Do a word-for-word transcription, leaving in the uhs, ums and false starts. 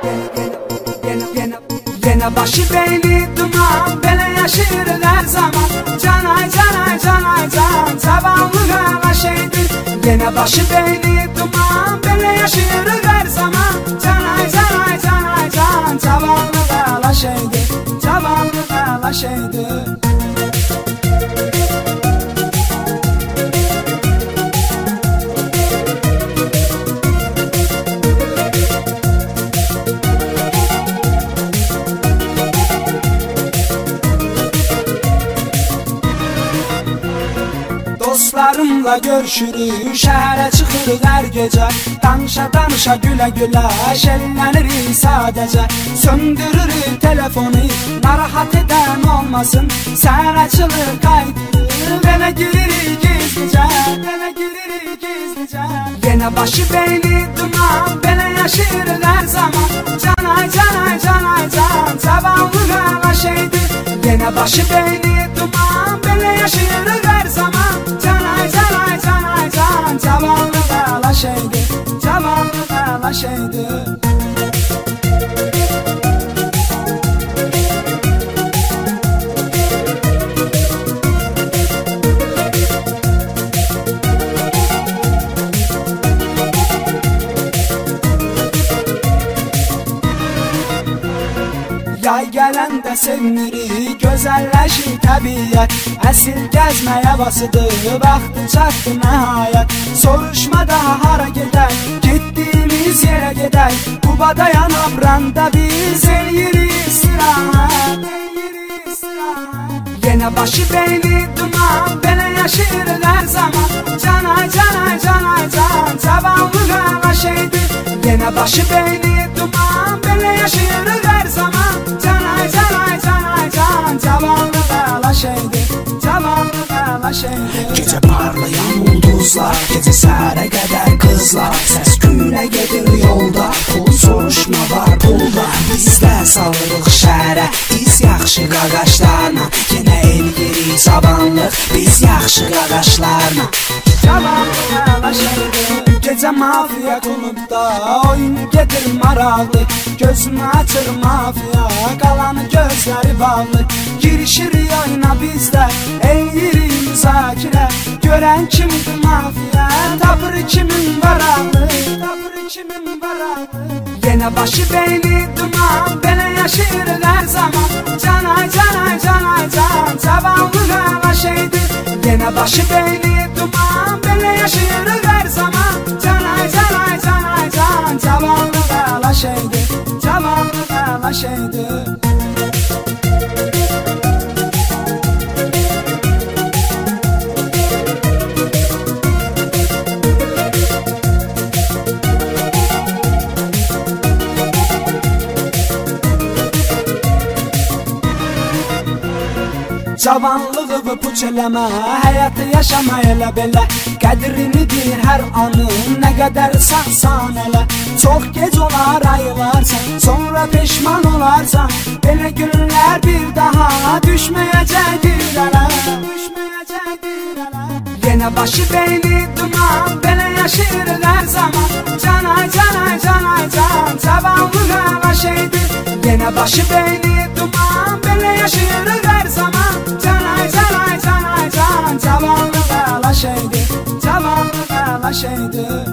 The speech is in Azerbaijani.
Yine başı beyni duman, böyle yaşır her zaman. Canay canay canay can, zavallı gala şeydir. Yine başı beyni duman, böyle yaşır her zaman. Canay canay canay can, zavallı gala şeydir. Zavallı gala şeydir. Dostlarımla görüşürük, şəhərə çıxırıq hər gecə. Danışa danışa gülə gülə, şəllənirik sadəcə. Söndürürük telefonu, narahat edən olmasın. Sən açılır qaydı, belə giririk gizlicə, belə giririk gizlicə. Yenə başı beyni duman, belə yaşayırıq hər zaman. Canay canay canay can, zavallı qala şeydir. Yenə başı beyni duman, belə yaşayırıq hər zaman. Canay canay canay can, zavallı qala şeydir. Zavallı qala şeydir. Yay gələndə sevinirik, gözəlləşir təbiyyət. Əsil gəzmə havasıdır, vaxtı çatdı nəhayət. Soruşma daha hara gedək, getdiyimiz yerə gedək. Qubada Yanabranda biz eləyirik istirahət. Yenə başı beyni duman, belə yaşayırıq hər zaman. Canay canay canay can, zavallı qala şeydir. Yenə başı beyni duman, belə yaşayırıq hər zaman. Canay canay canay can, zavallı qala şeydir. Zavallı qala şeydir. Gecə parlayan ulduzlar, gecə səhərə qədər qızlar. Səs gülə gedir yolda, pul soruşma var pulda. Bizdə salırıq şəhərə, biz yaxşı qaqaşlarla. Yenə eləyirik sabanlıq, biz yaxşı qaqaşlarla. Zavallı qala şeydir. Gecə mafiya klubda, oyun gedir maraqlı. Gözünü açır mafiya, qalanı gözləri bağlı. Girişir oyuna bizdə, eləyirik müzakirə. Görən kimdir mafiya, tapır kimin varaqlı, tapır kimin varaqlı. Yenə başı beyni duman, belə yaşayırıq hər zaman. Canay canay canay can, zavallı qala şeydir. Yenə başı beyni duman, belə yaşayırıq hər zaman. Canay canay canay can, zavallı qala şeydir. Zavallı qala şeydir. Cavanlığı puç eləmə, həyatı yaşama elə belə. Qədrinidir hər anın, nə qədər sağsan elə. Çox gec olar ayılarsan, sonra peşman olarsan. Belə günlər bir daha düşməyəcəkdir ələ, düşməyəcəkdir ələ. Yenə başı beyni duman, belə yaşayırıq hər zaman. Canay canay canay can, zavallı qala şeydir. Yenə başı beyni duman, belə yaşayırıq hər zaman. Canay canay canay can, zavallı qala şeydir. Zavallı qala şeydir.